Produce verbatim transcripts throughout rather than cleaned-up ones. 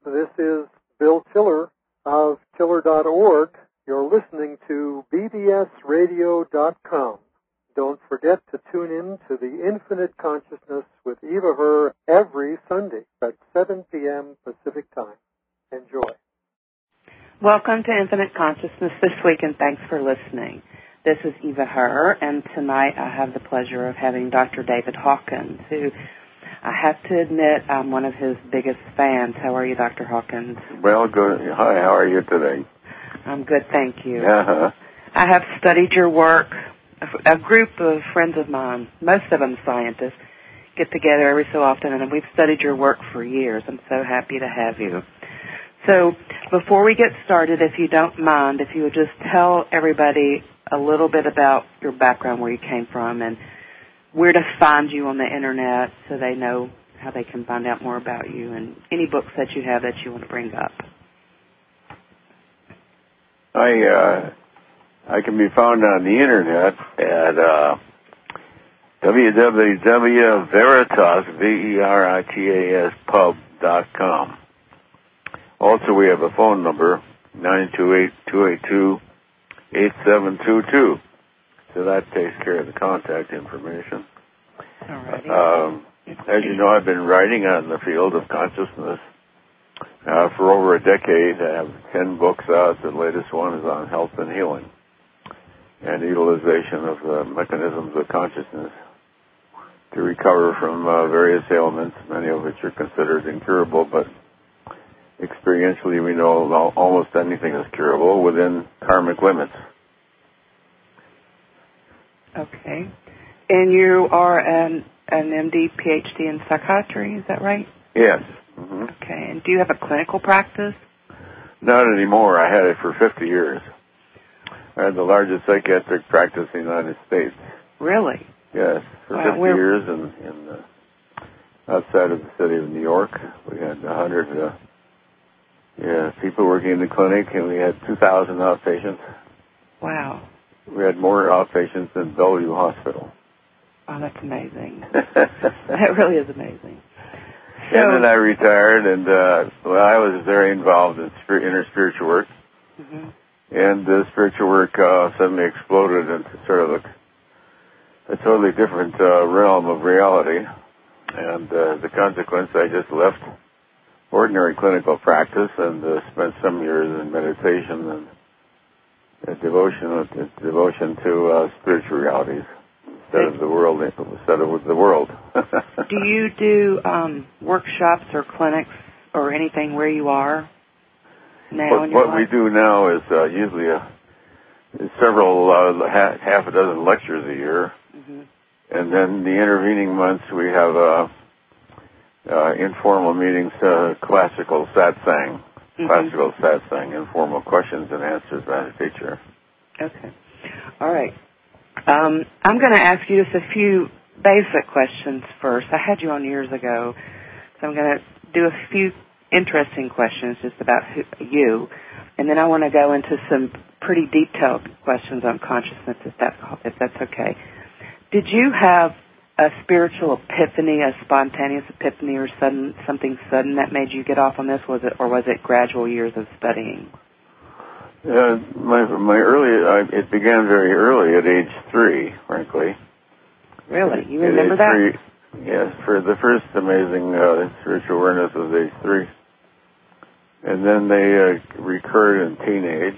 This is Bill Tiller of Tiller dot org. You're listening to B D S radio dot com. Don't forget to tune in to the Infinite Consciousness with Eva Her every Sunday at seven p.m. Pacific Time. Enjoy. Welcome to Infinite Consciousness this week, and thanks for listening. This is Eva Her, and tonight I have the pleasure of having Doctor David Hawkins, who I have to admit I'm one of his biggest fans. How are you, Doctor Hawkins? Well, good. Hi, how are you today? I'm good, thank you. Uh-huh. I have studied your work. A group of friends of mine, most of them scientists, get together every so often, and we've studied your work for years. I'm so happy to have you. So before we get started, if you don't mind, if you would just tell everybody a little bit about your background, where you came from, and where to find you on the Internet so they know how they can find out more about you, and any books that you have that you want to bring up. I, uh... I can be found on the Internet at uh, w w w dot veritas, V E R I T A S, pub dot com. Also, we have a phone number, nine two eight, two eight two, eight seven two two. So that takes care of the contact information. Alrighty. Um, as you know, I've been writing on the field of consciousness uh, for over a decade. I have ten books out. The latest one is on health and healing and utilization of the mechanisms of consciousness to recover from uh, various ailments, many of which are considered incurable, but experientially we know almost anything is curable within karmic limits. Okay. And you are an, an M D, P H D in psychiatry, is that right? Yes. Mm-hmm. Okay. And do you have a clinical practice? Not anymore. I had it for fifty years. I had the largest psychiatric practice in the United States. Really? Yes, for wow, fifty we're... years in, in uh, outside of the city of New York. We had a hundred uh, yeah, people working in the clinic, and we had two thousand outpatients. Wow. We had more outpatients than Bellevue Hospital. Oh, that's amazing. That really is amazing. So... And then I retired, and uh, well, I was very involved in spir- inner spiritual work. Mm-hmm. And the spiritual work uh, suddenly exploded into sort of a, a totally different uh, realm of reality. And uh, the consequence, I just left ordinary clinical practice and uh, spent some years in meditation and uh, devotion, uh, devotion to uh, spiritual realities instead of the world, instead of the world. Do you do um, workshops or clinics or anything where you are? Now What, what we do now is uh, usually a, several, uh, half, half a dozen lectures a year. Mm-hmm. And then the intervening months we have uh, uh, informal meetings, uh, classical satsang, mm-hmm. classical satsang, informal questions and answers by the teacher. Okay. All right. Um, I'm going to ask you just a few basic questions first. I had you on years ago, so I'm going to do a few interesting questions just about who, you, and then I want to go into some pretty detailed questions on consciousness, if that's, if that's okay. Did you have a spiritual epiphany, a spontaneous epiphany, or sudden something sudden that made you get off on this? Was it, or was it gradual years of studying? Uh, my my early I, it began very early at age three, frankly. Really, you at remember that? Three, yes, for the first amazing uh, spiritual awareness was age three. And then they uh, recurred in teenage,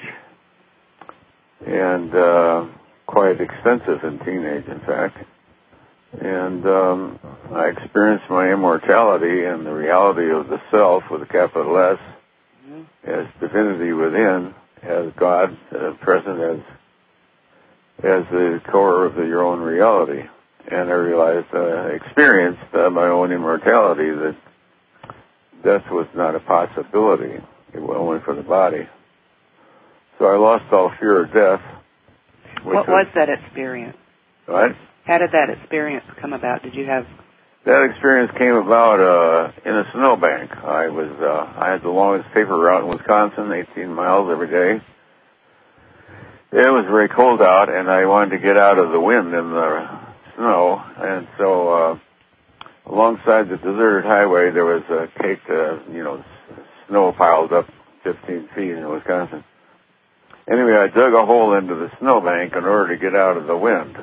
and uh, quite extensive in teenage, in fact. And um, I experienced my immortality and the reality of the self with a capital S, mm-hmm. as divinity within, as God uh, present as as the core of the, your own reality. And I realized, uh, experienced uh, my own immortality, that death was not a possibility. It was only for the body. So I lost all fear of death. What was, was that experience? What? How did that experience come about? Did you have... That experience came about uh, in a snowbank. I was uh, I had the longest paper route in Wisconsin, eighteen miles every day. It was very cold out, and I wanted to get out of the wind and the snow, and so uh, alongside the deserted highway there was a caked, uh, you know, snow piled up fifteen feet in Wisconsin. Anyway, I dug a hole into the snowbank in order to get out of the wind.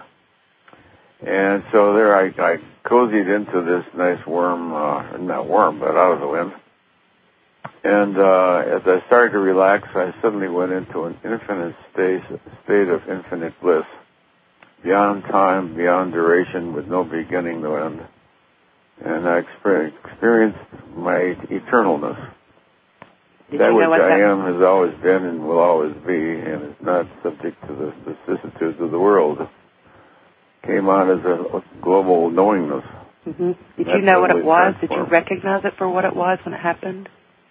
And so there I, I cozied into this nice warm, uh, not warm, but out of the wind. And uh, as I started to relax, I suddenly went into an infinite state, state of infinite bliss, beyond time, beyond duration, with no beginning, no end. And I experienced my eternalness. Did that you know which I that am has always been and will always be, and is not subject to the vicissitudes of the world. Came on as a global knowingness. Mm-hmm. Did That's you know what it was? transformed. Did you recognize it for what it was when it happened?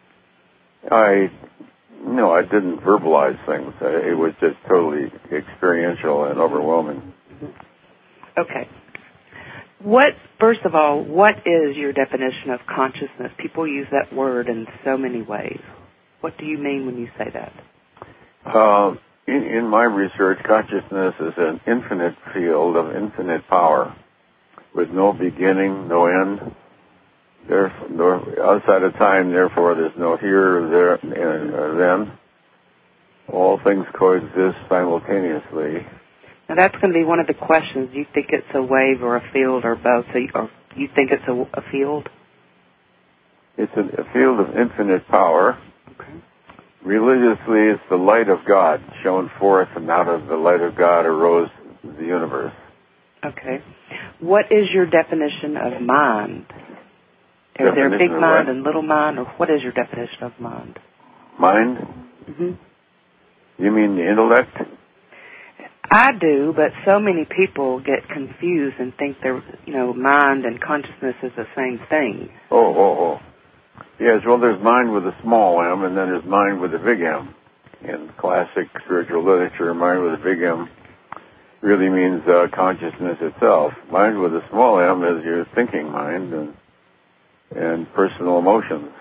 I, no, I didn't verbalize things. It was just totally experiential and overwhelming. Mm-hmm. Okay. What, first of all, what is your definition of consciousness? People use that word in so many ways. What do you mean when you say that? Uh, in, in my research, consciousness is an infinite field of infinite power with no beginning, no end. Therefore, outside of time, therefore, there's no here, there, or then. All things coexist simultaneously. Now, that's going to be one of the questions. Do you think it's a wave or a field or both? So you, or you think it's a, a field? It's a, a field of infinite power. Okay. Religiously, it's the light of God shone forth, and out of the light of God arose the universe. Okay. What is your definition of mind? Is there a big mind and little mind, or what is your definition of mind? Mind? Mm-hmm. You mean the intellect? I do, but so many people get confused and think they're, you know, mind and consciousness is the same thing. Oh, oh, oh. Yes, well, there's mind with a small m, and then there's mind with a big M. In classic spiritual literature, mind with a big M really means uh, consciousness itself. Mind with a small m is your thinking mind and, and personal emotions.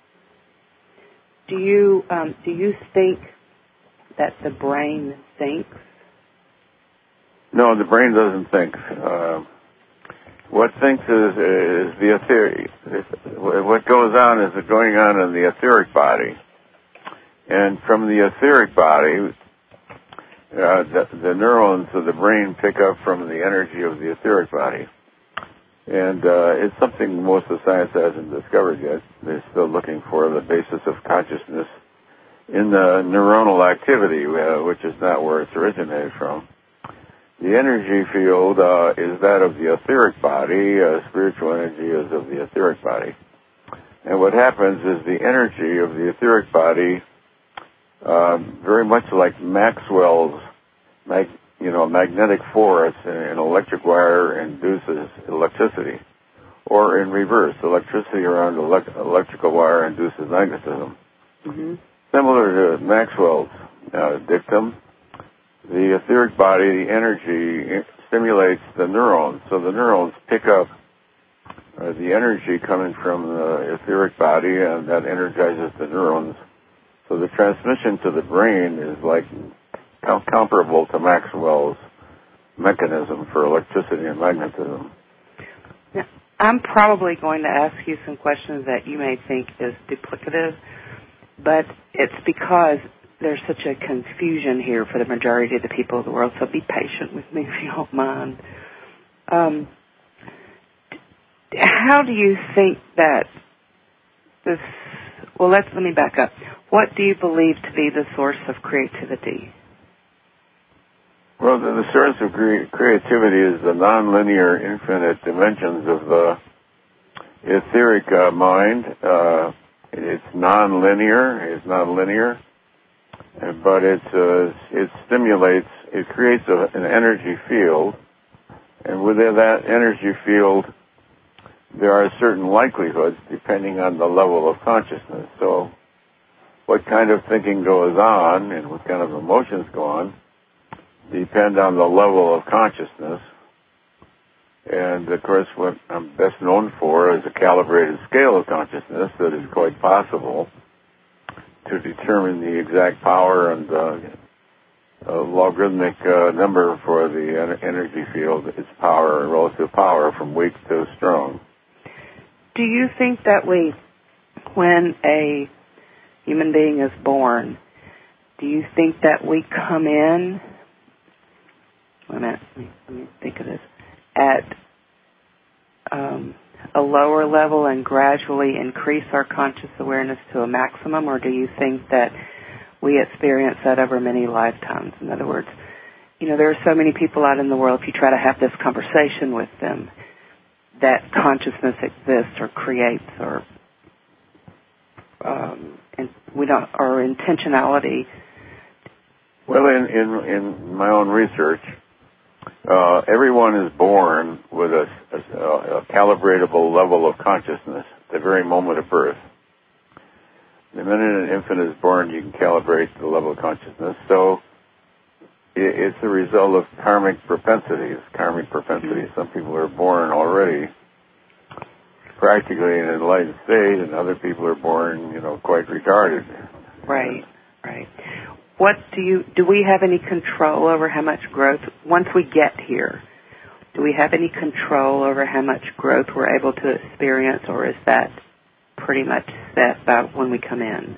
Do you um, do you think that the brain thinks? No, the brain doesn't think. Uh, what thinks is, is the etheric. What goes on is going on in the etheric body. And from the etheric body, uh, the, the neurons of the brain pick up from the energy of the etheric body. And uh, it's something most of science hasn't discovered yet. They're still looking for the basis of consciousness in the neuronal activity, uh, which is not where it's originated from. The energy field uh, is that of the etheric body. Uh, spiritual energy is of the etheric body. And what happens is the energy of the etheric body, uh, very much like Maxwell's, mag- you know, magnetic force in an electric wire induces electricity, or in reverse, electricity around elect- electrical wire induces magnetism. Mm-hmm. Similar to Maxwell's uh, dictum, the etheric body, the energy, stimulates the neurons. So the neurons pick up uh, the energy coming from the etheric body, and that energizes the neurons. So the transmission to the brain is like com- comparable to Maxwell's mechanism for electricity and magnetism. Now, I'm probably going to ask you some questions that you may think is duplicative, but it's because there's such a confusion here for the majority of the people of the world, so be patient with me if you don't mind. Um, how do you think that this, well, let's, let me back up. What do you believe to be the source of creativity? Well, the, the source of cre- creativity is the nonlinear infinite dimensions of the etheric uh, mind. Uh, it's nonlinear, it's not linear. But it, uh, it stimulates, it creates a, an energy field, and within that energy field, there are certain likelihoods depending on the level of consciousness. So what kind of thinking goes on and what kind of emotions go on depend on the level of consciousness. And, of course, what I'm best known for is a calibrated scale of consciousness that is quite possible to determine the exact power and uh, uh, logarithmic uh, number for the en- energy field, its power, relative power from weak to strong. Do you think that we, when a human being is born, do you think that we come in, wait a minute, let me, let me think of this, at um, a lower level and gradually increase our conscious awareness to a maximum, or do you think that we experience that over many lifetimes? In other words, you know, there are so many people out in the world, if you try to have this conversation with them, that consciousness exists or creates or um, and we don't, or intentionality. Well, in, in, in my own research, uh, everyone is born with a, a, a calibratable level of consciousness at the very moment of birth. The minute an infant is born, you can calibrate the level of consciousness. So it, it's a result of karmic propensities, karmic propensities. Some people are born already practically in an enlightened state, and other people are born, you know, quite retarded. Right, right. What do you, do we have any control over how much growth, once we get here, do we have any control over how much growth we're able to experience, or is that pretty much set by when we come in?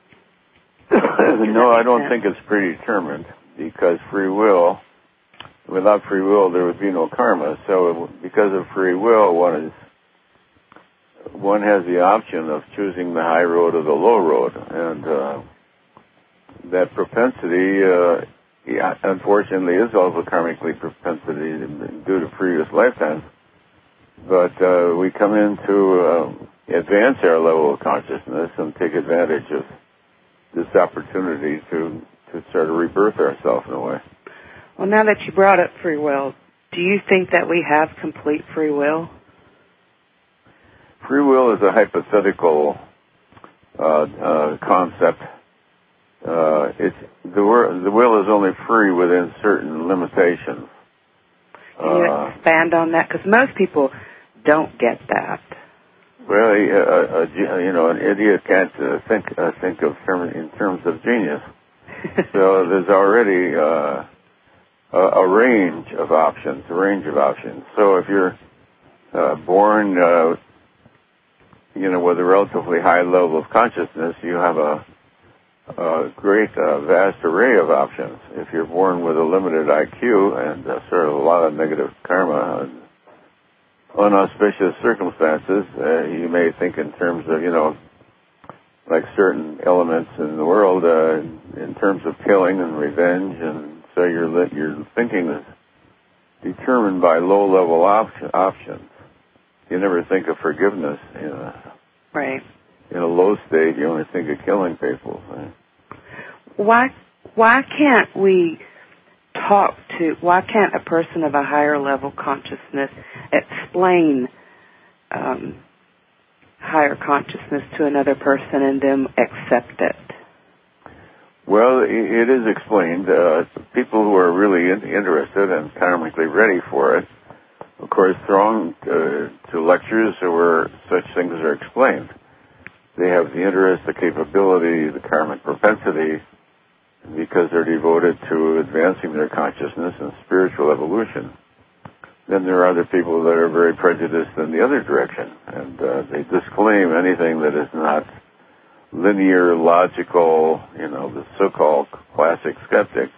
No, I don't think it's predetermined, because free will, without free will, there would be no karma. So because of free will, one is, one has the option of choosing the high road or the low road, and uh, that propensity, uh, yeah, unfortunately, is also karmically propensity due to previous lifetimes. But uh, we come in to uh, advance our level of consciousness and take advantage of this opportunity to, to sort of rebirth ourselves in a way. Well, now that you brought up free will, do you think that we have complete free will? Free will is a hypothetical uh, uh, concept. Uh, it's the, wor- the will is only free within certain limitations. Can you uh, expand on that? Because most people don't get that. Well, uh, uh, you know, an idiot can't uh, think uh, think of term, in terms of genius. So there's already uh, a, a range of options, a range of options. So if you're uh, born, uh, you know, with a relatively high level of consciousness, you have a a great, uh, vast array of options. If you're born with a limited I Q and uh, sort of a lot of negative karma and unauspicious circumstances, uh, you may think in terms of, you know, like certain elements in the world, uh, in terms of killing and revenge, and so your your thinking is determined by low-level op- options. You never think of forgiveness. You know. Right. In a low state, you only think of killing people. Right? Why why can't we talk to, why can't a person of a higher level consciousness explain um, higher consciousness to another person and them accept it? Well, it is explained. Uh, people who are really in- interested and karmically ready for it, of course, throng uh, to lectures where such things are explained. They have the interest, the capability, the karmic propensity, because they're devoted to advancing their consciousness and spiritual evolution. Then there are other people that are very prejudiced in the other direction, and uh, they disclaim anything that is not linear, logical, you know, the so-called classic skeptic.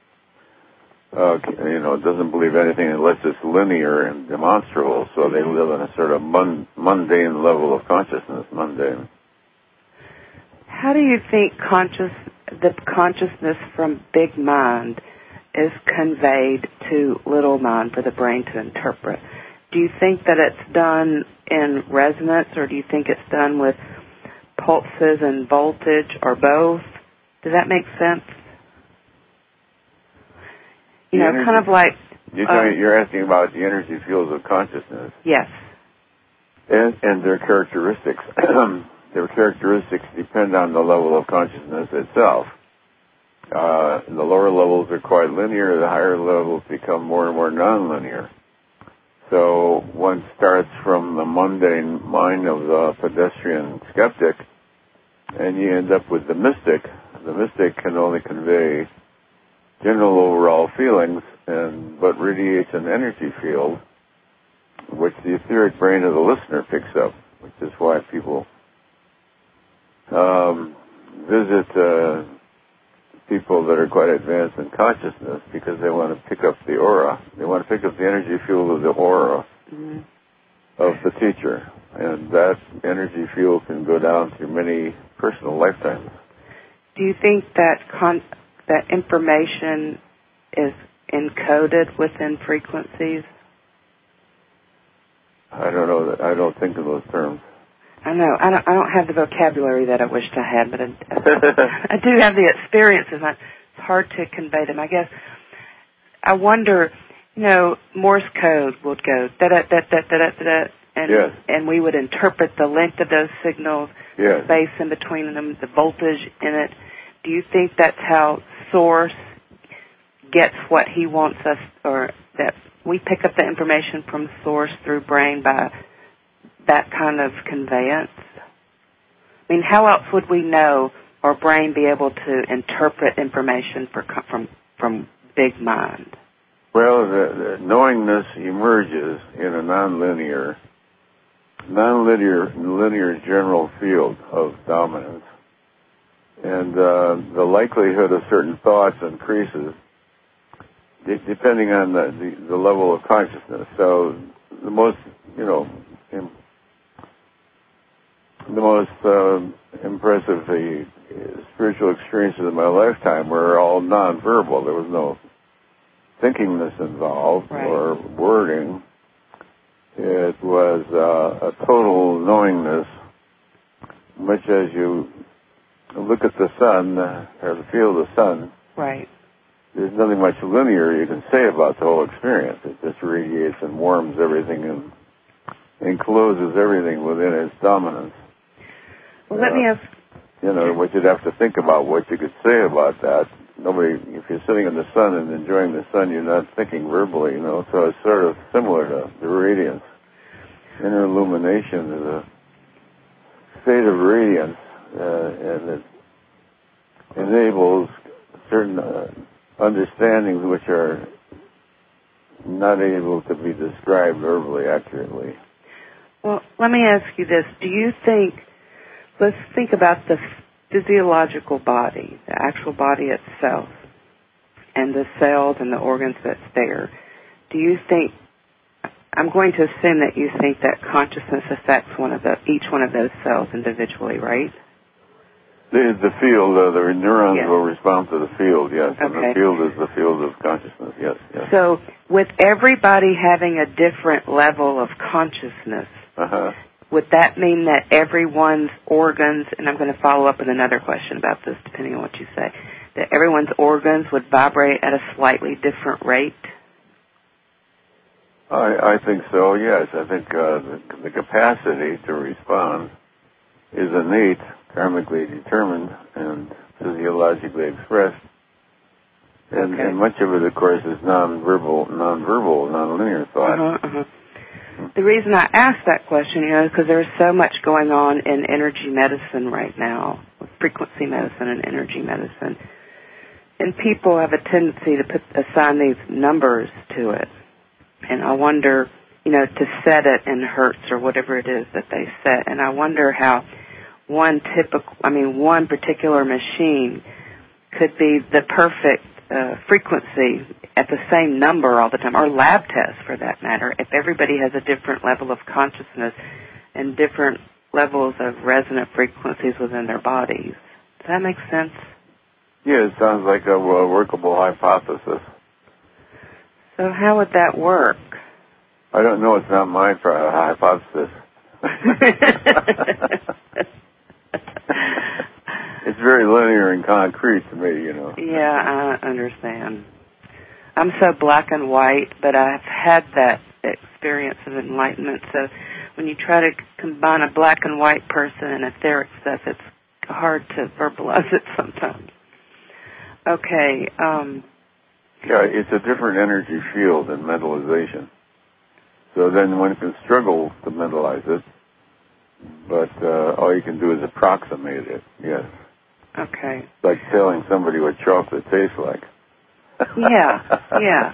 Uh, you know, doesn't believe anything unless it's linear and demonstrable, so they live on a sort of mun- mundane level of consciousness, mundane. How do you think conscious, the consciousness from big mind is conveyed to little mind for the brain to interpret? Do you think that it's done in resonance, or do you think it's done with pulses and voltage, or both? Does that make sense? You The know, energy, kind of like... You're, uh, you're asking about the energy fields of consciousness. Yes. And, and their characteristics. Their characteristics depend on the level of consciousness itself. Uh, the lower levels are quite linear. The higher levels become more and more nonlinear. So one starts from the mundane mind of the pedestrian skeptic, and you end up with the mystic. The mystic can only convey general overall feelings, and but radiates an energy field, which the etheric brain of the listener picks up, which is why people um, visit uh, people that are quite advanced in consciousness because they want to pick up the aura. They want to pick up the energy field of the aura mm-hmm. of the teacher. And that energy field can go down through many personal lifetimes. Do you think that con- that information is encoded within frequencies? I don't know. That I don't think in those terms. I know. I don't, I don't have the vocabulary that I wished I had, but I, I do have the experiences. It's hard to convey them. I guess I wonder, you know, Morse code would go da-da-da-da-da-da-da, and, yes. and we would interpret the length of those signals, yes. the space in between them, the voltage in it. Do you think that's how Source gets what he wants us, or that we pick up the information from Source through brain by that kind of conveyance? I mean, how else would we know or brain be able to interpret information for, from from big mind? Well, the, the knowingness emerges in a nonlinear, nonlinear, linear general field of dominance, and uh, the likelihood of certain thoughts increases de- depending on the, the, the level of consciousness. So, the most, you know, im- the most uh, impressive the spiritual experiences of my lifetime were all nonverbal. There was no thinkingness involved right. or wording. It was uh, a total knowingness, much as you look at the sun, uh, or the field of the sun. Right. There's nothing much linear you can say about the whole experience. It just radiates and warms everything and encloses everything within its dominance. Well, let uh, me ask. You know, what you'd have to think about what you could say about that. Nobody, if you're sitting in the sun and enjoying the sun, you're not thinking verbally, you know. So it's sort of similar to the radiance. Inner illumination is a state of radiance, uh, and it enables certain uh, understandings which are not able to be described verbally accurately. Well, let me ask you this. Do you think, let's think about the physiological body, the actual body itself, and the cells and the organs that's there. Do you think, I'm going to assume that you think that consciousness affects one of the, each one of those cells individually, right? The, the field, uh, the neurons yes. will respond to the field, yes. Okay. And the field is the field of consciousness, yes, yes. So with everybody having a different level of consciousness, uh-huh. would that mean that everyone's organs, and I'm going to follow up with another question about this depending on what you say, that everyone's organs would vibrate at a slightly different rate? I, I think so, yes. I think uh, the, the capacity to respond is innate, karmically determined, and physiologically expressed. And, okay. and much of it, of course, is non-verbal, non-verbal, non-linear thought. Uh-huh, uh-huh. The reason I asked that question, you know, is because there's so much going on in energy medicine right now, frequency medicine and energy medicine. And people have a tendency to put, assign these numbers to it. And I wonder, you know, to set it in hertz or whatever it is that they set. And I wonder how one typical, I mean, one particular machine could be the perfect uh, frequency at the same number all the time, or lab tests for that matter, if everybody has a different level of consciousness and different levels of resonant frequencies within their bodies. Does that make sense? Yeah, it sounds like a, a workable hypothesis. So how would that work? I don't know. It's not my hypothesis. It's very linear and concrete to me, you know. Yeah, I understand. I'm so black and white, but I've had that experience of enlightenment. So when you try to combine a black and white person and etheric stuff, it's hard to verbalize it sometimes. Okay. Um, yeah, it's a different energy field than mentalization. So then one can struggle to mentalize it, but uh, all you can do is approximate it, yes. Okay. It's like telling somebody what chocolate tastes like. Yeah, yeah.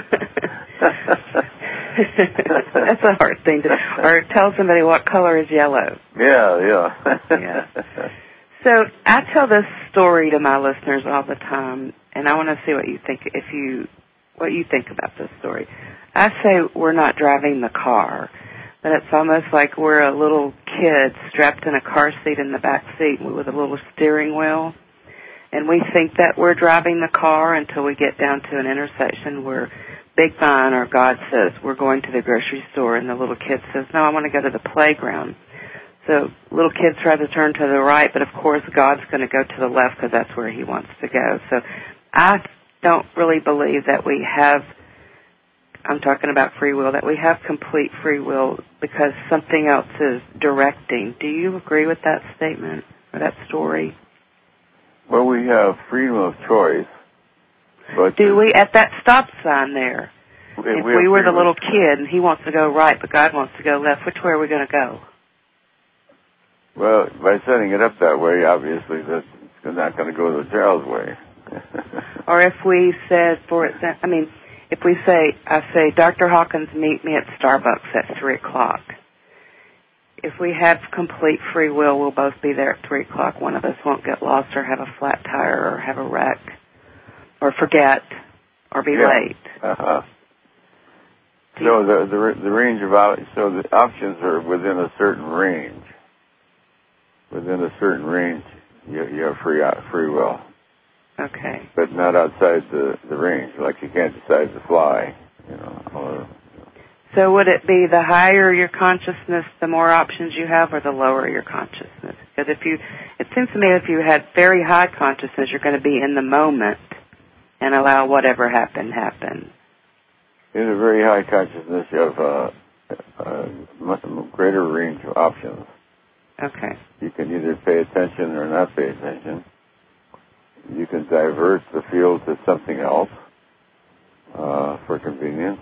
That's a hard thing to, or tell somebody what color is yellow. Yeah, yeah. Yeah. So I tell this story to my listeners all the time, and I want to see what you think. If you, what you think about this story. I say we're not driving the car, but it's almost like we're a little kid strapped in a car seat in the back seat with a little steering wheel, and we think that we're driving the car until we get down to an intersection where Big Fine or God says we're going to the grocery store, and the little kid says, no, I want to go to the playground. So little kids try to turn to the right, but of course God's going to go to the left because that's where he wants to go. So I don't really believe that we have, I'm talking about free will, that we have complete free will because something else is directing. Do you agree with that statement or that story? Well, we have freedom of choice. But do we, at that stop sign there, we, if we, we were the little kid and he wants to go right but God wants to go left, which way are we going to go? Well, by setting it up that way, obviously that's not going to go the child's way. Or if we said, for example, I mean, if we say, I say, Doctor Hawkins, meet me at Starbucks at three o'clock. If we have complete free will, we'll both be there at three o'clock. One of us won't get lost or have a flat tire or have a wreck or forget or be yeah. late. Uh-huh. So the, the the range of out, so the options are within a certain range. Within a certain range, you, you have free free will. Okay. But not outside the, the range. Like you can't decide to fly, you know. Or, so would it be the higher your consciousness, the more options you have, or the lower your consciousness? Because if you, it seems to me if you had very high consciousness, you're going to be in the moment and allow whatever happened happen. In a very high consciousness, you have a, a much greater range of options. Okay. You can either pay attention or not pay attention. You can divert the field to something else uh, for convenience.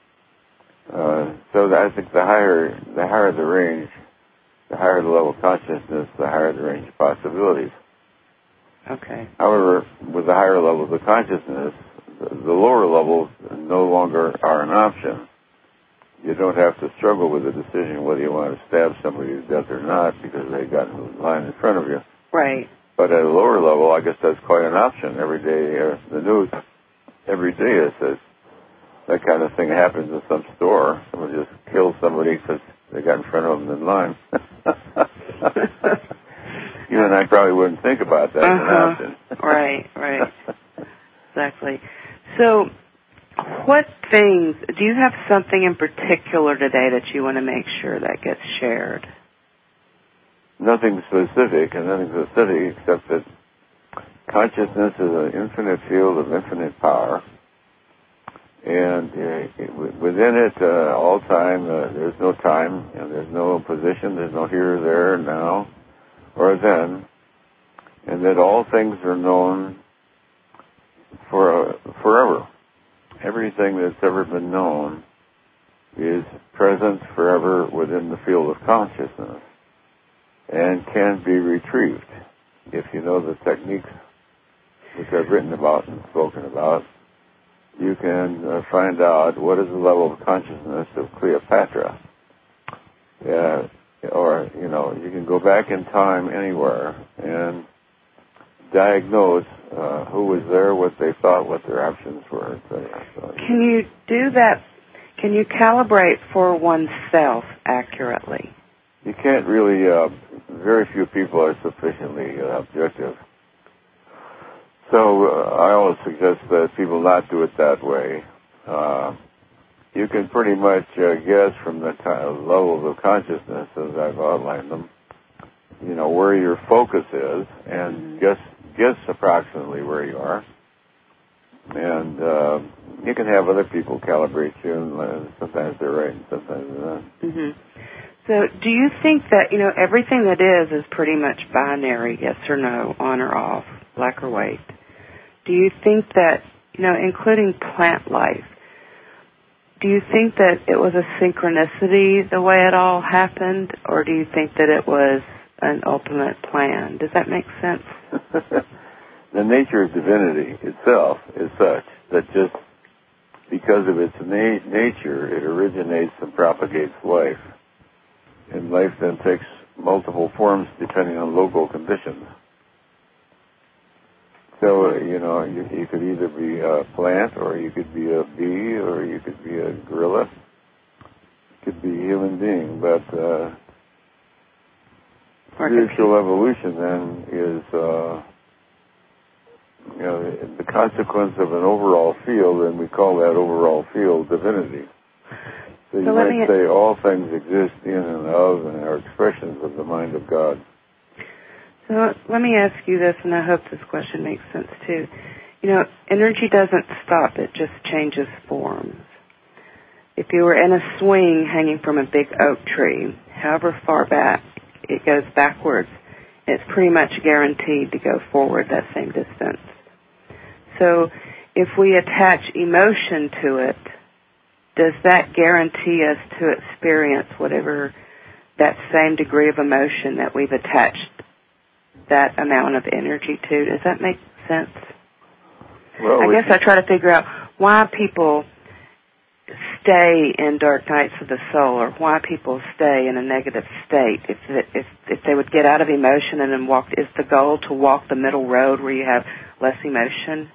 Uh, so I think the higher the higher the range, the higher the level of consciousness, the higher the range of possibilities. Okay. However, with the higher levels of consciousness, the, the lower levels no longer are an option. You don't have to struggle with the decision whether you want to stab somebody to death or not because they got in line in front of you. Right. But at a lower level, I guess that's quite an option. Every day, uh, the news, every day it says that kind of thing happens in some store. Someone just kills somebody because they got in front of them in line. You and I probably wouldn't think about that uh-huh. as an option. Right, right. Exactly. So what things, do you have something in particular today that you want to make sure that gets shared? Nothing specific, and nothing specific except that consciousness is an infinite field of infinite power, and uh, it, within it, uh, all time, uh, there's no time, and there's no position, there's no here, there, now, or then, and that all things are known for uh, forever. Everything that's ever been known is present forever within the field of consciousness and can be retrieved. If you know the techniques which I've written about and spoken about, you can uh, find out what is the level of consciousness of Cleopatra. Uh, or, you know, you can go back in time anywhere and diagnose uh, who was there, what they thought, what their options were, et cetera. So, can you do that? Can you calibrate for oneself accurately? You can't really, uh, very few people are sufficiently uh, objective. So uh, I always suggest that people not do it that way. Uh, you can pretty much uh, guess from the kind of levels of consciousness, as I've outlined them, you know, where your focus is, and mm-hmm. guess guess approximately where you are. And uh, you can have other people calibrate you, and uh, sometimes they're right and sometimes they're not. Mm-hmm. So do you think that, you know, everything that is is pretty much binary, yes or no, on or off, black or white? Do you think that, you know, including plant life, do you think that it was a synchronicity the way it all happened, or do you think that it was an ultimate plan? Does that make sense? The nature of divinity itself is such that just because of its na- nature, it originates and propagates life. And life then takes multiple forms depending on local conditions. So, you know, you, you could either be a plant, or you could be a bee, or you could be a gorilla. You could be a human being. But uh, spiritual evolution then is, uh, you know, the consequence of an overall field, and we call that overall field divinity. So you so might say all things exist in and of and are expressions of the mind of God. So let me ask you this, and I hope this question makes sense too. You know, energy doesn't stop, it just changes forms. If you were in a swing hanging from a big oak tree, however far back it goes backwards, it's pretty much guaranteed to go forward that same distance. So if we attach emotion to it, does that guarantee us to experience whatever that same degree of emotion that we've attached that amount of energy to? Does that make sense? Well, I we guess I try to figure out why people stay in dark nights of the soul, or why people stay in a negative state. If if if they would get out of emotion and then walk, is the goal to walk the middle road where you have less emotion?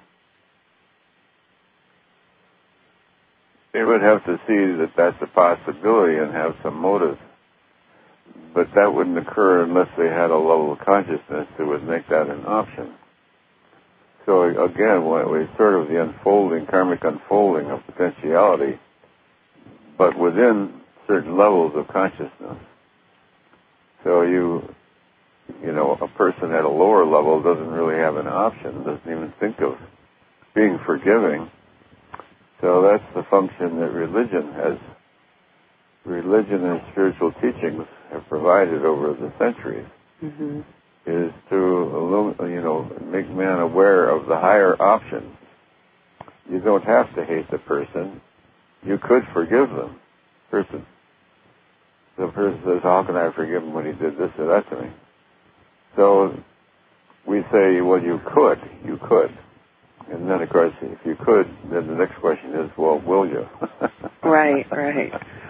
They would have to see that that's a possibility and have some motive. But that wouldn't occur unless they had a level of consciousness that would make that an option. So again, it's sort of the unfolding, karmic unfolding of potentiality, but within certain levels of consciousness. So you, you know, a person at a lower level doesn't really have an option, doesn't even think of being forgiving. So that's the function that religion has. Religion and spiritual teachings have provided over the centuries, mm-hmm. is to, you know, make man aware of the higher options. You don't have to hate the person. You could forgive them. Person. The person says, how can I forgive him when he did this or that to me? So we say, well, you could. You could. And then, of course, if you could, then the next question is, well, will you? Right, right.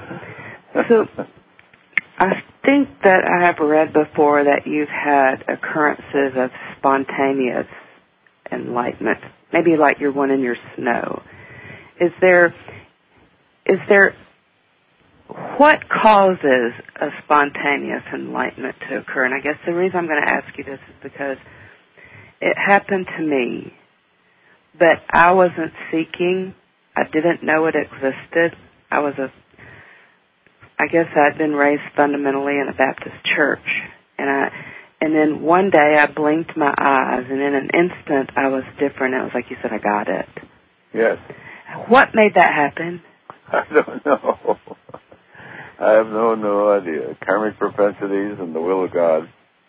So I think that I have read before that you've had occurrences of spontaneous enlightenment, maybe like you're one in your snow. Is there, is there, what causes a spontaneous enlightenment to occur? And I guess the reason I'm going to ask you this is because it happened to me, but I wasn't seeking. I didn't know it existed. I was a I guess I'd been raised fundamentally in a Baptist church, and I, and then one day I blinked my eyes, and in an instant I was different. It was like you said, I got it. Yes. What made that happen? I don't know. I have no no idea. Karmic propensities and the will of God.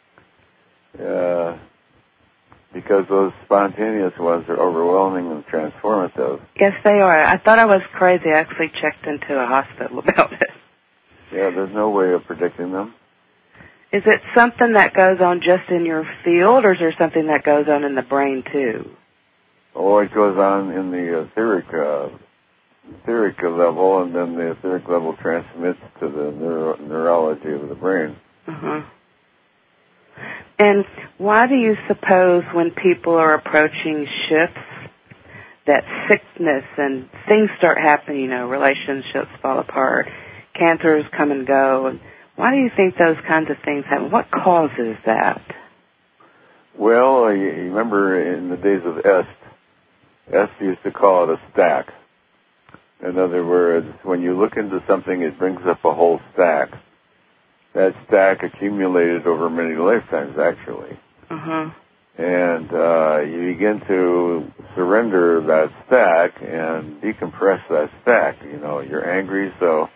Uh, because those spontaneous ones are overwhelming and transformative. Yes, they are. I thought I was crazy. I actually checked into a hospital about it. Yeah, there's no way of predicting them. Is it something that goes on just in your field, or is there something that goes on in the brain too? Oh, it goes on in the etheric, uh, etheric level, and then the etheric level transmits to the neuro- neurology of the brain. Uh-huh. And why do you suppose when people are approaching shifts that sickness and things start happening, you know, relationships fall apart, cancers come and go, and why do you think those kinds of things happen? What causes that? Well, you remember in the days of Est, Est used to call it a stack. In other words, when you look into something, it brings up a whole stack. That stack accumulated over many lifetimes, actually. Uh-huh. And uh, you begin to surrender that stack and decompress that stack. You know, you're angry, so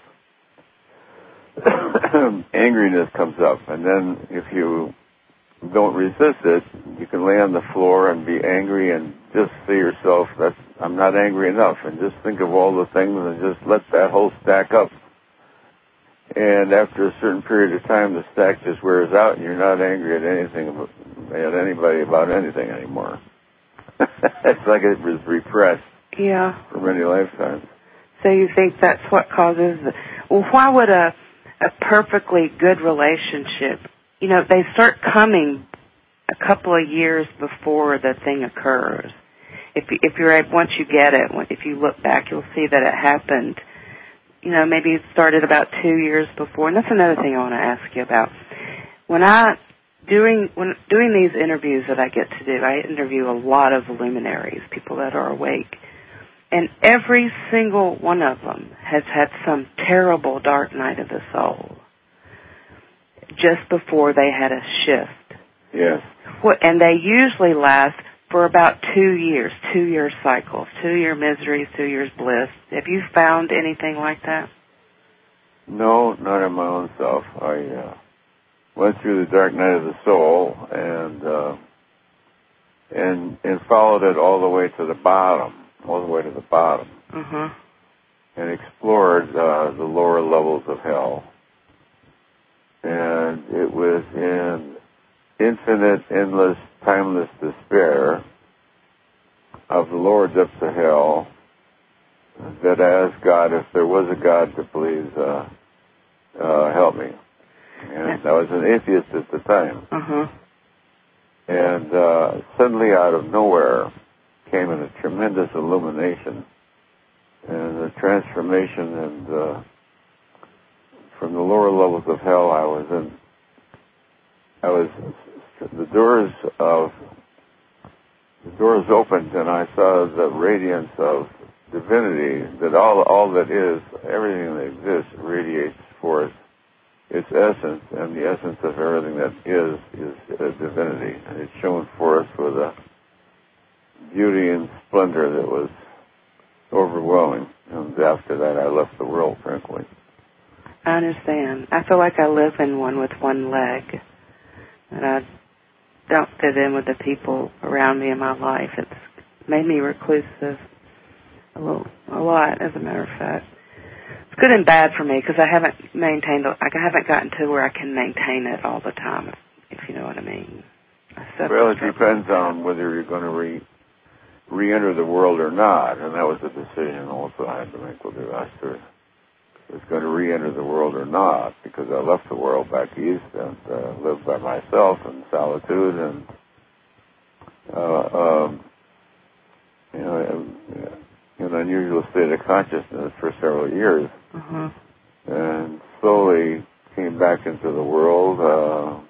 angriness comes up. And then if you don't resist it, you can lay on the floor and be angry and just say to yourself, "That's, I'm not angry enough," and just think of all the things and just let that whole stack up. And after a certain period of time, the stack just wears out, and you're not angry at anything, at anybody about anything anymore. It's like it was repressed. Yeah. For many lifetimes. So you think that's what causes? The, well, why would a a perfectly good relationship you know, they start coming a couple of years before the thing occurs. If if you're able, once you get it, if you look back, you'll see that it happened. You know, maybe it started about two years before. And that's another thing I want to ask you about. When I doing when doing these interviews that I get to do, I interview a lot of luminaries, people that are awake, and every single one of them has had some terrible dark night of the soul just before they had a shift. Yes. And they usually last for about two years, two-year cycles, two-year miseries, two years bliss. Have you found anything like that? No, not in my own self. I uh, went through the dark night of the soul and uh, and and followed it all the way to the bottom, all the way to the bottom, uh-huh. and explored uh, the lower levels of hell. And it was in infinite, endless, timeless despair of the lower depths of hell that I asked God if there was a God to please uh, uh, help me. And I was an atheist at the time. Uh-huh. And uh, suddenly out of nowhere came in a tremendous illumination and a transformation, and uh, from the lower levels of hell I was in, I was, the doors of, the doors opened and I saw the radiance of divinity, that all, all that is, everything that exists radiates forth its essence, and the essence of everything that is, is uh, divinity. And it shone forth with a beauty and splendor that was overwhelming. And after that I left the world, frankly. I understand. I feel like I live in one with one leg. And I don't fit in with the people around me in my life. It's made me reclusive a little, a lot, as a matter of fact. It's good and bad for me because I haven't maintained, I haven't gotten to where I can maintain it all the time, if, if you know what I mean. I well, it depends on whether you're going to re, re-enter the world or not, and that was a decision also I had to make with the master. Was going to re-enter the world or not, because I left the world back east and uh, lived by myself in solitude and uh, um, you know, in an unusual state of consciousness for several years, uh-huh. and slowly came back into the world uh,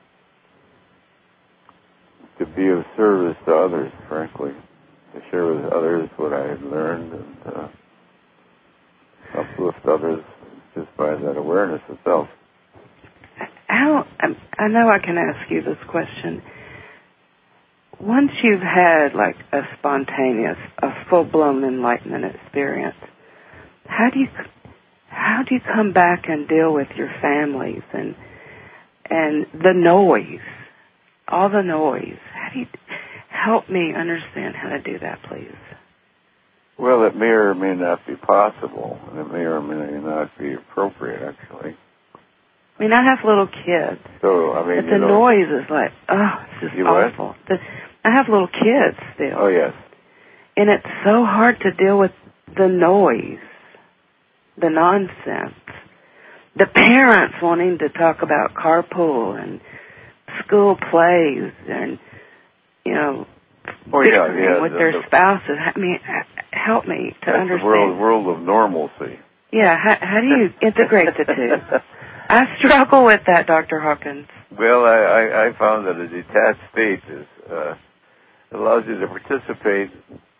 to be of service to others, frankly, to share with others what I had learned and uh, uplift others just by that awareness itself. How, I know I can ask you this question. Once you've had like a spontaneous, a full-blown enlightenment experience, how do you how do you come back and deal with your families and and the noise, all the noise? How do you help me understand how to do that, please? Well, it may or may not be possible, and it may or may not be appropriate, actually. I mean, I have little kids. So, I mean, but the you know, noise is like, oh, it's just awful. The, I have little kids still. Oh, yes. And it's so hard to deal with the noise, the nonsense. The parents wanting to talk about carpool and school plays and, you know, oh, yeah, yeah, with the, their the, spouses. I mean, help me to that's understand. The world, world of normalcy. Yeah, how, how do you integrate the two? I struggle with that, Doctor Hawkins. Well, I, I, I found that a detached state is, uh, allows you to participate,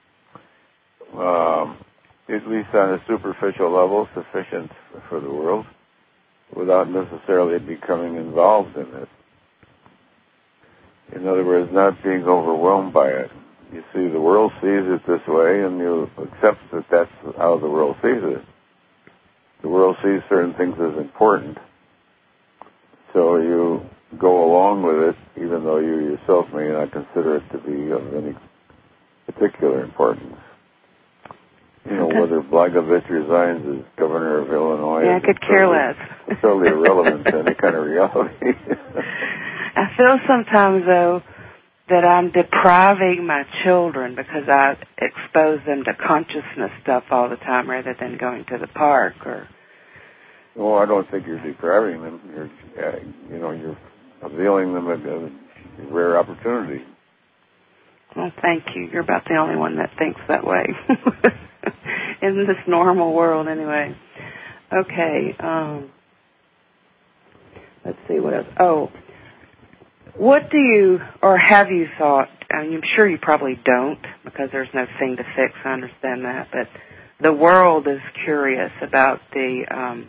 um, at least on a superficial level, sufficient for the world, without necessarily becoming involved in it. In other words, not being overwhelmed by it. You see, the world sees it this way, and you accept that that's how the world sees it. The world sees certain things as important, so you go along with it, even though you yourself may not consider it to be of any particular importance. You know, okay. Whether Blagojevich resigns as governor of Illinois. Yeah, I could care less. It's totally irrelevant to any kind of reality. I feel sometimes, though, that I'm depriving my children because I expose them to consciousness stuff all the time rather than going to the park or... Well, I don't think you're depriving them. You're, uh, you know, you're availing them of a rare opportunity. Well, thank you. You're about the only one that thinks that way in this normal world, anyway. Okay. Um, let's see what else. Oh, what do you, or have you thought, I mean, I'm sure you probably don't because there's no thing to fix, I understand that, but the world is curious about the um,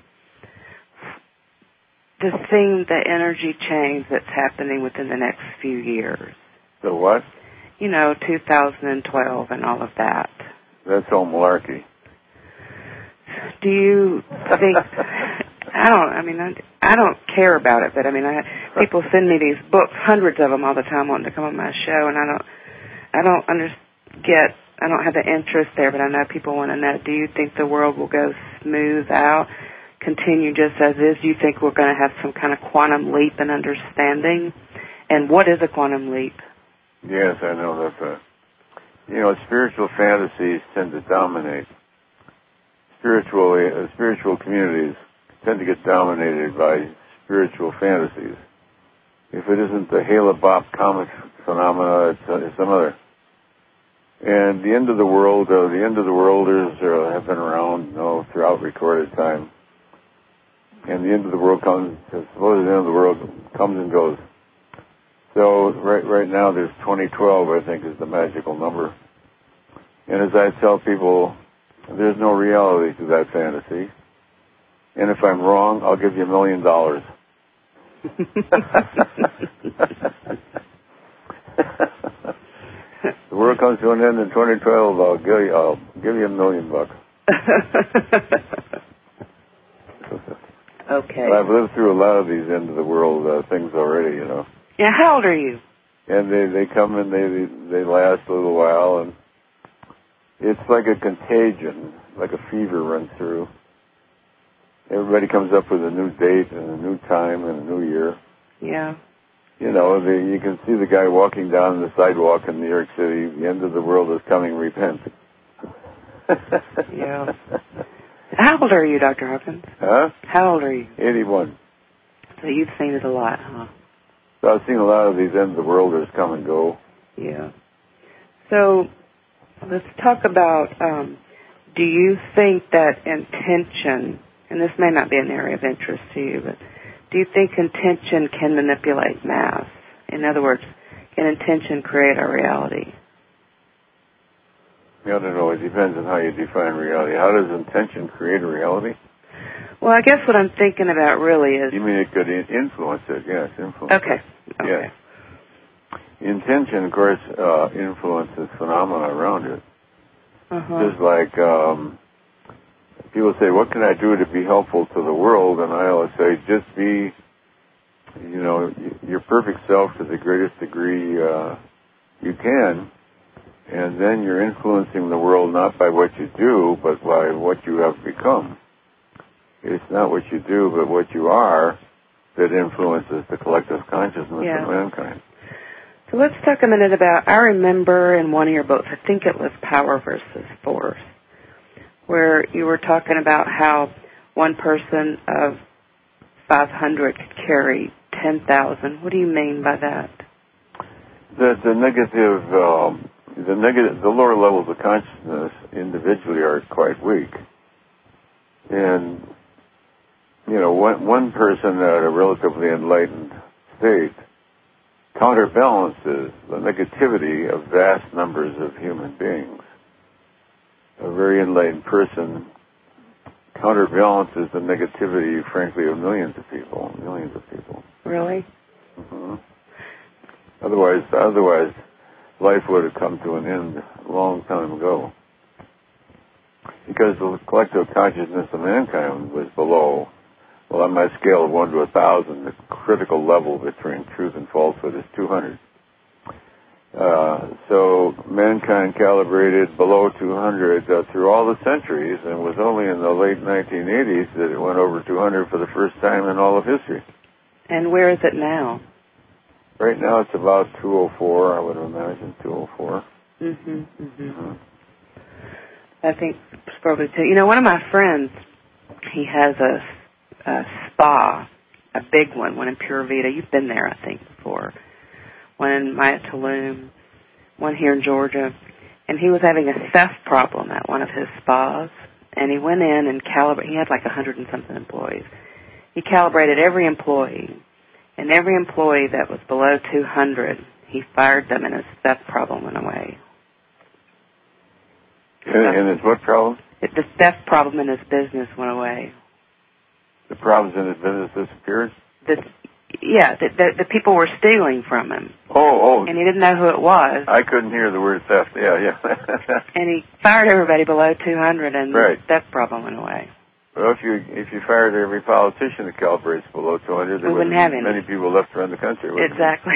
the thing, the energy change that's happening within the next few years. The what? You know, two thousand twelve and all of that. That's all malarkey. Do you think, I don't, I mean, I, I don't care about it, but I mean, I, people send me these books, hundreds of them all the time wanting to come on my show, and I don't, I don't under, get, I don't have the interest there, but I know people want to know, do you think the world will go smooth out, continue just as is? Do you think we're going to have some kind of quantum leap in understanding? And what is a quantum leap? Yes, I know that's a, you know, spiritual fantasies tend to dominate. Spiritually, uh, spiritual communities tend to get dominated by spiritual fantasies. If it isn't the Hale-Bopp comic phenomena, it's, uh, it's some other. And the end of the world, uh, the end of the worlders uh, have been around, you know, throughout recorded time. And the end of the world comes, supposedly the end of the world comes and goes. So right right now there's twenty twelve, I think, is the magical number. And as I tell people, there's no reality to that fantasy. And if I'm wrong, I'll give you a million dollars. The world comes to an end in twenty twelve, I'll give you, I'll give you a million bucks. Okay. But I've lived through a lot of these end of the world uh, things already, you know. Yeah, how old are you? And they, they come and they they last a little while, and it's like a contagion, like a fever runs through. Everybody comes up with a new date and a new time and a new year. Yeah. You know, the, you can see the guy walking down the sidewalk in New York City, the end of the world is coming, repent. Yeah. How old are you, Doctor Hawkins? Huh? How old are you? eighty-one. So you've seen it a lot, huh? So I've seen a lot of these end of the worlders come and go. Yeah. So let's talk about, um, do you think that intention, and this may not be an area of interest to you, but do you think intention can manipulate mass? In other words, can intention create our reality? I don't know. It depends on how you define reality. How does intention create a reality? Well, I guess what I'm thinking about really is... You mean it could influence it? Yes, influence Okay. it. Okay. Yes. Intention, of course, uh, influences phenomena around it. Uh-huh. Just like um, people say, what can I do to be helpful to the world? And I always say, just be, you know, your perfect self to the greatest degree uh, you can. And then you're influencing the world not by what you do, but by what you have become. It's not what you do, but what you are that influences the collective consciousness yeah. of mankind. So let's talk a minute about, I remember in one of your books, I think it was Power versus Force, where you were talking about how one person of five hundred could carry ten thousand. What do you mean by that? The, the negative, um, the negative, the lower levels of consciousness individually are quite weak. And, you know, one, one person at a relatively enlightened state counterbalances the negativity of vast numbers of human beings. A very enlightened person counterbalances the negativity, frankly, of millions of people, millions of people. Really? Mm-hmm. Otherwise, otherwise, life would have come to an end a long time ago. Because the collective consciousness of mankind was below, well, on my scale of one to a thousand, the critical level between truth and falsehood is two hundred. Uh, so mankind calibrated below two hundred uh, through all the centuries, and it was only in the late nineteen eighties that it went over two hundred for the first time in all of history. And where is it now? Right now it's about two oh four, I would imagine, two oh four. Mm-hmm, mm-hmm. Mm-hmm. I think it's probably two. You know, one of my friends, he has a, a spa a big one, one in Pura Vida. You've been there, I think, before. One in Maya Tulum, one here in Georgia. And he was having a theft problem at one of his spas. And he went in and calibrated. He had like a hundred and something employees. He calibrated every employee. And every employee that was below two hundred, he fired them and his theft problem went away. And, and his what problem? It, the theft problem in his business went away. The problems in his business disappeared? The, yeah, the, the, the people were stealing from him. Oh, oh. And he didn't know who it was. I couldn't hear the word theft. Yeah, yeah. And he fired everybody below two hundred, and right. the theft problem went away. Well, if you if you fired every politician that calibrates below two hundred, there we wouldn't have any. Many people left around the country. Exactly.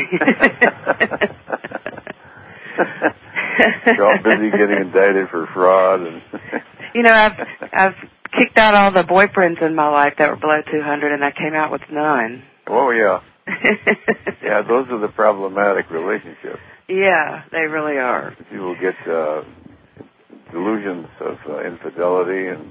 They're all busy getting indicted for fraud. And you know, I've I've kicked out all the boyfriends in my life that were below two hundred, and I came out with none. Oh, yeah. Yeah, those are the problematic relationships. Yeah, they really are. People get uh, delusions of uh, infidelity, and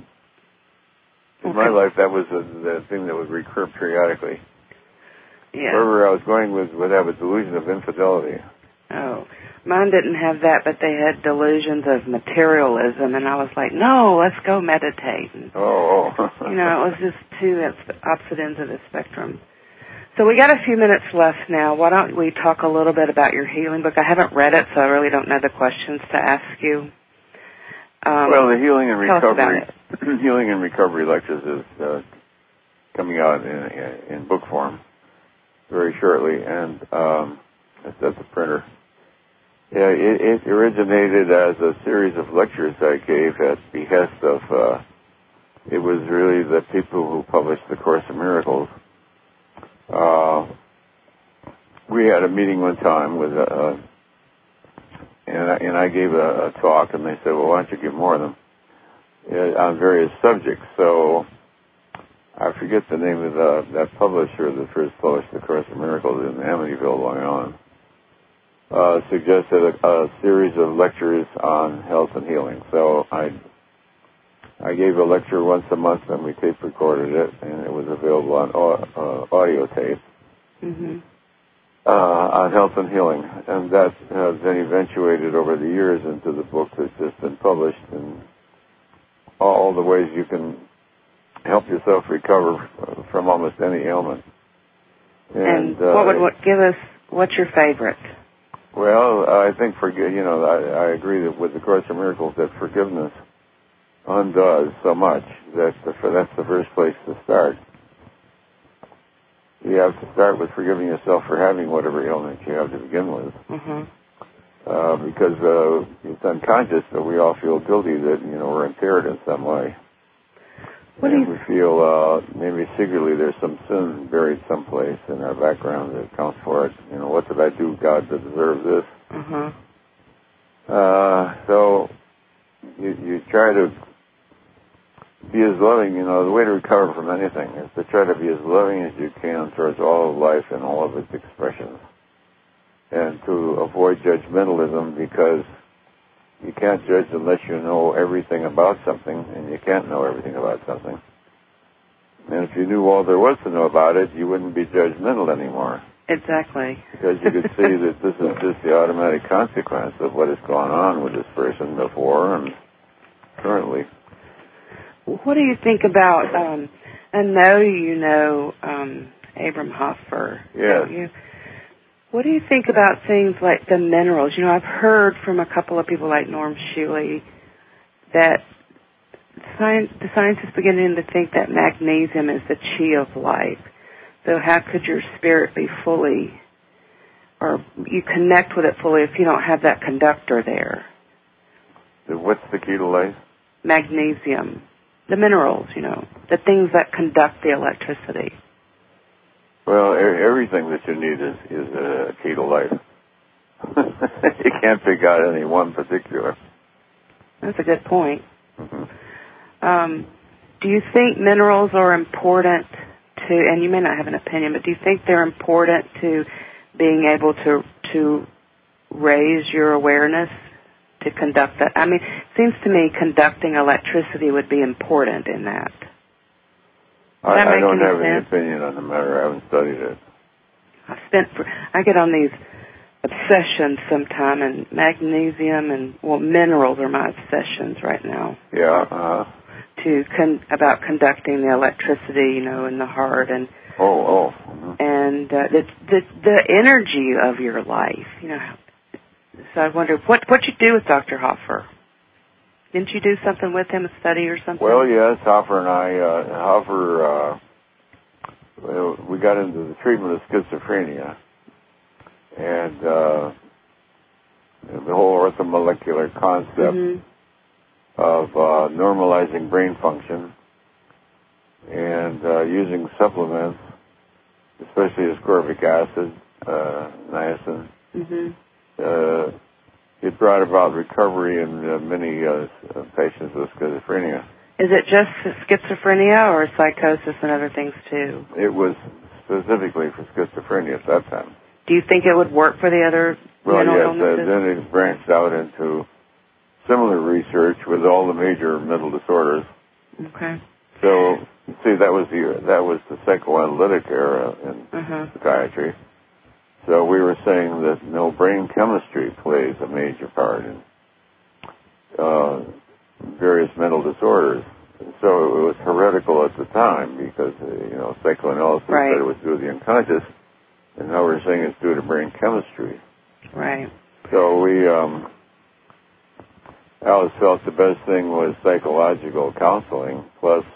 in okay. my life, that was a, the thing that would recur periodically. Yeah. Wherever I was going with would have a delusion of infidelity. Oh, mine didn't have that, but they had delusions of materialism, and I was like, no, let's go meditate. And, oh. oh. You know, it was just two opposite ends of the spectrum. So we got a few minutes left now. Why don't we talk a little bit about your healing book? I haven't read it, so I really don't know the questions to ask you. Um, well, the Healing and Recovery Healing and Recovery Lectures is uh, coming out in, in book form very shortly, and um, that's a printer. Yeah, it, it originated as a series of lectures I gave at behest of, uh, it was really the people who published the Course in Miracles. Uh, we had a meeting one time with, uh, and I, and I gave a, a talk, and they said, well, why don't you give more of them uh, on various subjects? So I forget the name of the, that publisher that first published the Course in Miracles in Amityville, Long Island, uh, suggested a, a series of lectures on health and healing. So I I gave a lecture once a month, and we tape recorded it, and it was available on uh, audio tape mm-hmm. uh, on health and healing. And that has then eventuated over the years into the book that's just been published, and all the ways you can help yourself recover from almost any ailment. And, and uh, what would what, give us, what's your favorite? Well, I think, for, you know, I, I agree that with the Course in Miracles that forgiveness undoes so much that the, that's the first place to start. You have to start with forgiving yourself for having whatever ailment you have to begin with. Mm-hmm. Uh, because uh, it's unconscious that we all feel guilty that, you know, we're impaired in some way. What and do you... we feel uh, maybe secretly there's some sin buried someplace in our background that accounts for it. You know, what did I do, God, to deserve this? Mm-hmm. Uh, so you, you try to be as loving, you know, the way to recover from anything is to try to be as loving as you can towards all of life and all of its expressions. And to avoid judgmentalism, because you can't judge unless you know everything about something, and you can't know everything about something. And if you knew all there was to know about it, you wouldn't be judgmental anymore. Exactly. Because you could see that this is just the automatic consequence of what has gone on with this person before and currently. What do you think about, um, I know you know um, Abram Hoffer. Yes. You? What do you think about things like the minerals? You know, I've heard from a couple of people like Norm Schuele that science, the scientists are beginning to think that magnesium is the chi of life. So how could your spirit be fully, or you connect with it fully if you don't have that conductor there? What's the key to life? Magnesium. The minerals, you know, the things that conduct the electricity. Well, everything that you need is, is a key to life. You can't pick out any one particular. That's a good point. Mm-hmm. Um, do you think minerals are important to, and you may not have an opinion, but do you think they're important to being able to to raise your awareness to conduct that? I mean, it seems to me conducting electricity would be important in that. I, I don't have sense? any opinion on the matter. I haven't studied it. I spent, for, I get on these obsessions sometime, and magnesium and, well, minerals are my obsessions right now. Yeah. Uh-huh. To con, about conducting the electricity, you know, in the heart, and oh, oh, mm-hmm. and uh, the, the the energy of your life, you know. So I wonder what what you do with Doctor Hoffer. Didn't you do something with him, a study or something? Well, yes, Hoffer and I, uh, Hoffer, uh, well, we got into the treatment of schizophrenia, and uh, the whole orthomolecular concept. Mm-hmm. of uh, normalizing brain function and uh, using supplements, especially ascorbic acid, uh, niacin. Mm-hmm. Uh, it brought about recovery in uh, many uh, patients with schizophrenia. Is it just schizophrenia or psychosis and other things too? It was specifically for schizophrenia at that time. Do you think it would work for the other well, mental yes, illnesses? Uh, then it branched out into similar research with all the major mental disorders. Okay. So, you see, that was the that was the psychoanalytic era in uh-huh. psychiatry. So we were saying that no, brain chemistry plays a major part in uh, various mental disorders. So it was heretical at the time because uh, you know psychoanalysis right. said it was due to the unconscious, and now we're saying it's due to brain chemistry. Right. So we. Um, Alice felt the best thing was psychological counseling, plus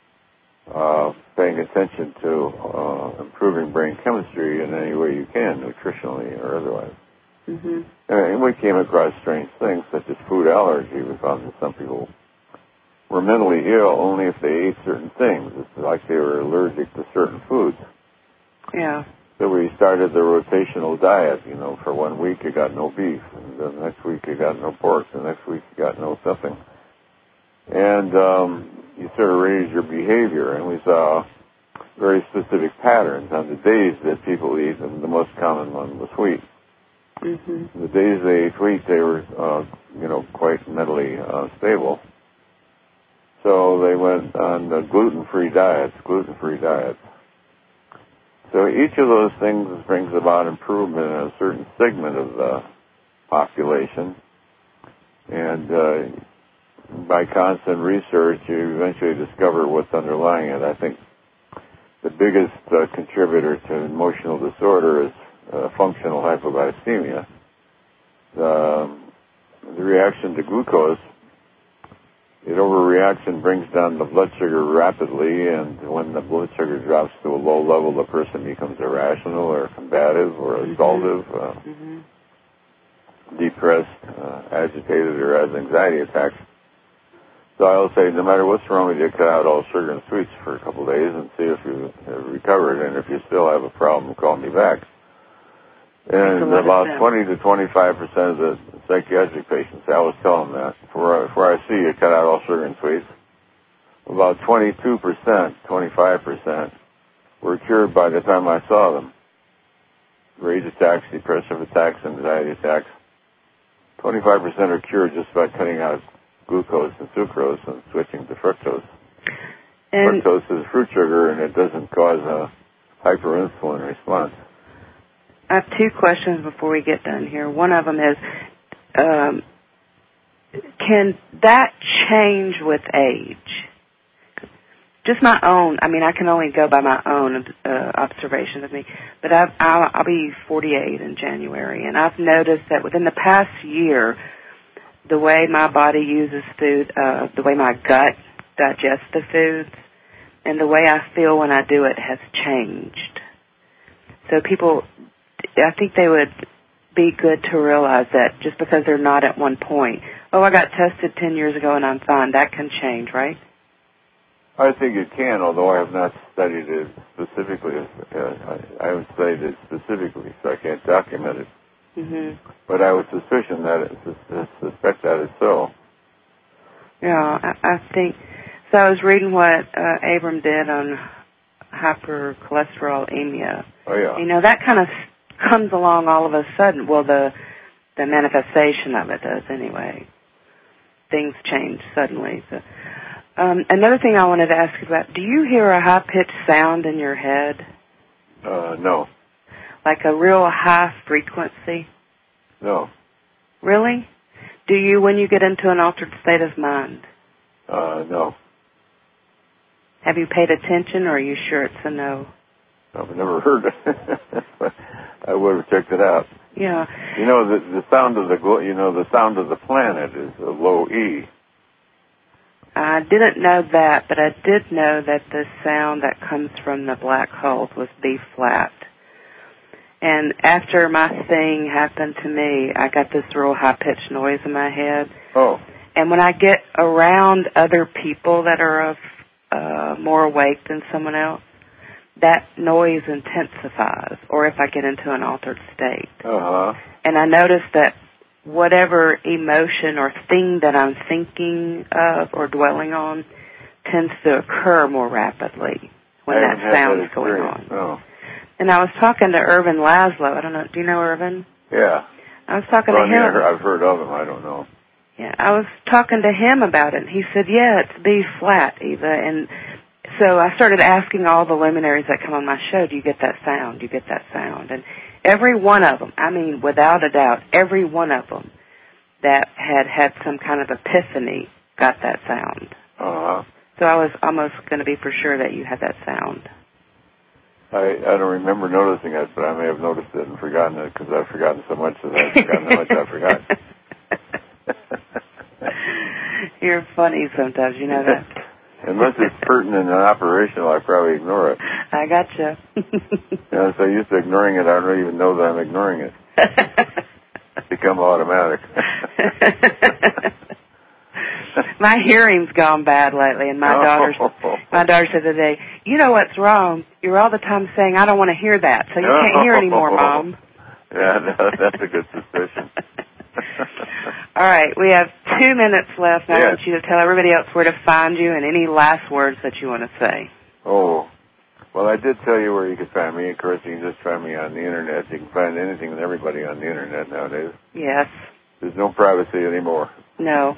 uh, paying attention to uh, improving brain chemistry in any way you can, nutritionally or otherwise. Mm-hmm. And we came across strange things, such as food allergy. We found that some people were mentally ill only if they ate certain things. It's like they were allergic to certain foods. Yeah. So we started the rotational diet. You know, for one week you got no beef, and the next week you got no pork, the next week you got no something. And um, you sort of raise your behavior, and we saw very specific patterns on the days that people eat, and the most common one was wheat. Mm-hmm. The days they ate wheat, they were, uh, you know, quite mentally uh, stable. So they went on the gluten-free diets, gluten-free diets. So each of those things brings about improvement in a certain segment of the population. And uh, by constant research, you eventually discover what's underlying it. I think the biggest uh, contributor to emotional disorder is uh, functional hypoglycemia. Um, the reaction to glucose, it overreacts and brings down the blood sugar rapidly, and when the blood sugar drops to a low level, the person becomes irrational or combative or assaultive, uh, mm-hmm. depressed, uh, agitated, or has anxiety attacks. So I'll say, no matter what's wrong with you, cut out all sugar and sweets for a couple of days and see if you have recovered, and if you still have a problem, call me back. And about twenty to twenty-five percent of the psychiatric patients, I always tell them that, before I, before I see you cut out all sugar and sweets, about twenty-two percent, twenty-five percent were cured by the time I saw them. Rage attacks, depressive attacks, anxiety attacks. twenty-five percent are cured just by cutting out glucose and sucrose and switching to fructose. And fructose is fruit sugar, and it doesn't cause a hyperinsulin response. I have two questions before we get done here. One of them is, um, can that change with age? Just my own. I mean, I can only go by my own uh, observation of me. But I've, I'll, I'll be forty-eight in January, and I've noticed that within the past year, the way my body uses food, uh, the way my gut digests the foods, and the way I feel when I do it has changed. So people, I think they would be good to realize that just because they're not at one point. Oh, I got tested ten years ago and I'm fine. That can change, right? I think it can, although I have not studied it specifically. Uh, I, I haven't studied it specifically, so I can't document it. Mm-hmm. But I would suspicion that it, suspect that it's so. Yeah, I, I think so. I was reading what uh, Abram did on hypercholesterolemia. Oh yeah. You know, that kind of comes along all of a sudden. Well, the the manifestation of it does anyway. Things change suddenly. So, Um, another thing I wanted to ask you about, do you hear a high-pitched sound in your head? Uh, no. Like a real high frequency? No. Really? Do you when you get into an altered state of mind? Uh, no. Have you paid attention, or are you sure it's a no? I've never heard it. I would have checked it out. Yeah. You know, the, the sound of the glo- you know the sound of the planet is a low E. I didn't know that, but I did know that the sound that comes from the black holes was B flat. And after my thing happened to me, I got this real high-pitched noise in my head. Oh. And when I get around other people that are of, uh, more awake than someone else, that noise intensifies, or if I get into an altered state. Uh-huh. And I noticed that whatever emotion or thing that I'm thinking of or dwelling on tends to occur more rapidly when I that haven't had sound's that going experience. on. No. And I was talking to Irvin Laszlo. I don't know. Do you know Irvin? Yeah. I was talking well, to I mean, him. I heard, I've heard of him. I don't know. Yeah, I was talking to him about it. And he said, yeah, it's B flat, Eva. And so I started asking all the luminaries that come on my show, do you get that sound? Do you get that sound? And every one of them, I mean, without a doubt, every one of them that had had some kind of epiphany got that sound. Uh-huh. So I was almost going to be for sure that you had that sound. I, I don't remember noticing it, but I may have noticed it and forgotten it because I've forgotten so much that I've forgotten how much I forgot. You're funny sometimes, you know that. Unless it's pertinent and operational, I probably ignore it. I gotcha. You know, so used to ignoring it, I don't even know that I'm ignoring it. It's become automatic. My hearing's gone bad lately, and my daughter, my daughter said today, you know what's wrong? You're all the time saying, I don't want to hear that, so you can't hear anymore, Mom. Yeah, no, that's a good suspicion. All right, we have two minutes left, and yes. I want you to tell everybody else where to find you and any last words that you want to say. Oh, well, I did tell you where you could find me. Of course, you can just find me on the Internet. You can find anything and everybody on the Internet nowadays. Yes. There's no privacy anymore. No.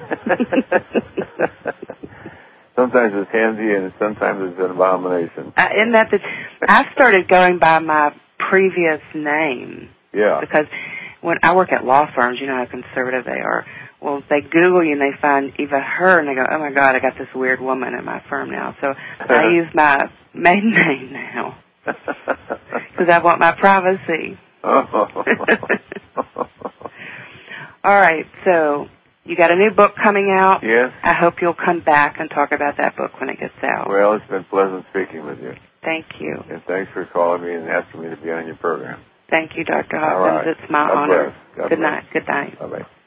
Sometimes it's handy and sometimes it's an abomination. Uh, isn't that the... I started going by my previous name. Yeah. Because when I work at law firms, you know how conservative they are. Well, they Google you and they find Eva Her, and they go, oh, my God, I got this weird woman at my firm now. So I use my maiden name now because I want my privacy. All right, so you got a new book coming out. Yes. I hope you'll come back and talk about that book when it gets out. Well, it's been pleasant speaking with you. Thank you. And thanks for calling me and asking me to be on your program. Thank you, Doctor Hopkins. All right. It's my God honor. bless. God Good bless. night. Good night. Bye-bye.